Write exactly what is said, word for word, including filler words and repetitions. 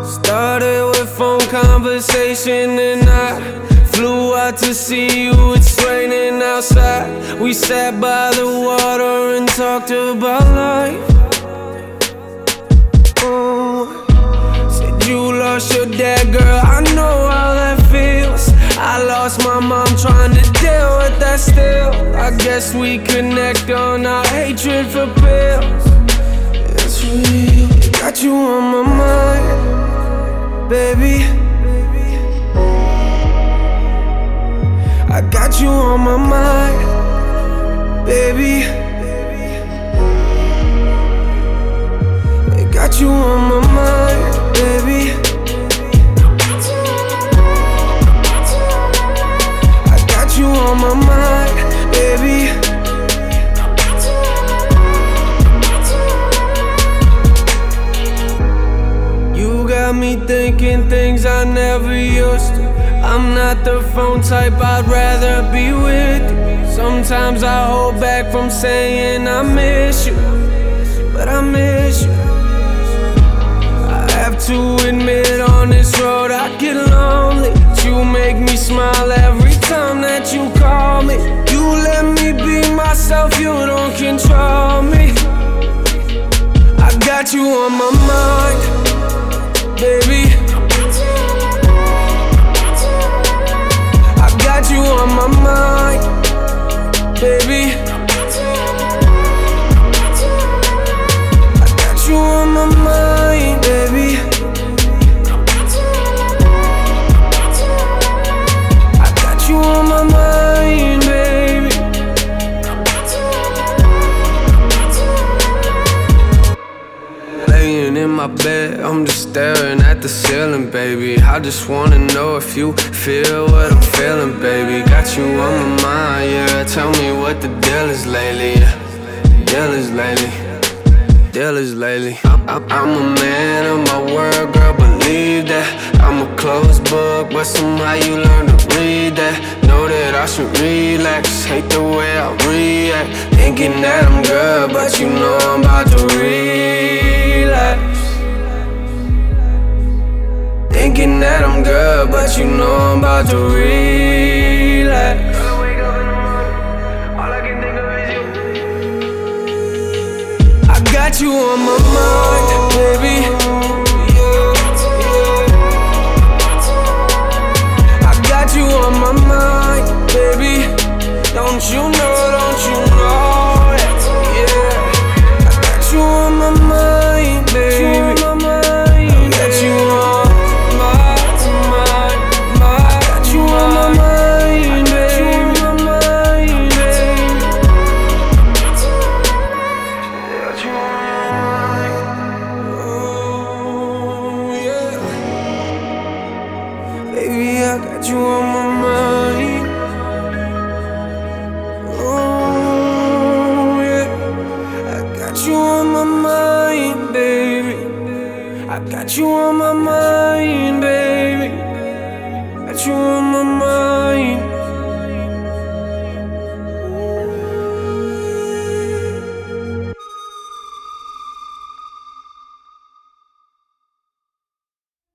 Started with phone conversation and I flew out to see you, it's raining outside. We sat by the water and talked about life. Oh, said you lost your dad, girl, I know how that feels. I lost my mom trying to deal with that still. I guess we connect on our hatred for pills. It's real, got you on my mind, baby. I got you on my mind, baby. I got you on my mind, baby. I got you on my mind, baby. You got me thinking things I never used to. I'm not the phone type, I'd rather be with you. Sometimes I hold back from saying I miss you, but I miss you. I have to admit on this road I get lonely. You make me smile every time that you call me. You let me be myself, you don't control me. I got you on my mind, baby. Got you on my mind, baby. I got you on my mind, baby. I got you on my mind, baby. Laying in my bed, I'm just staring at the ceiling, baby. I just wanna know if you feel what I'm feeling, baby. Got you on my mind, yeah. Tell me what the deal is lately, yeah. Deal is lately, deal is lately. I'm, I'm, I'm a man of my word, girl, believe that. I'm a closed book, but somehow you learn to read that. Know that I should relax, hate the way I react. Thinking that I'm good, but you know I'm about to relapse. Thinking that I'm good, but you know I'm about to relapse. When I wake up in the morning, all I can think of is you. I got you on my mind, baby. I got you on my mind, baby. Don't you know, don't you know it, yeah. I got you on my mind, baby. I got you on I got you on my mind. Oh, yeah. I got you on my mind, baby. I got you on my mind, baby. Got you on my mind.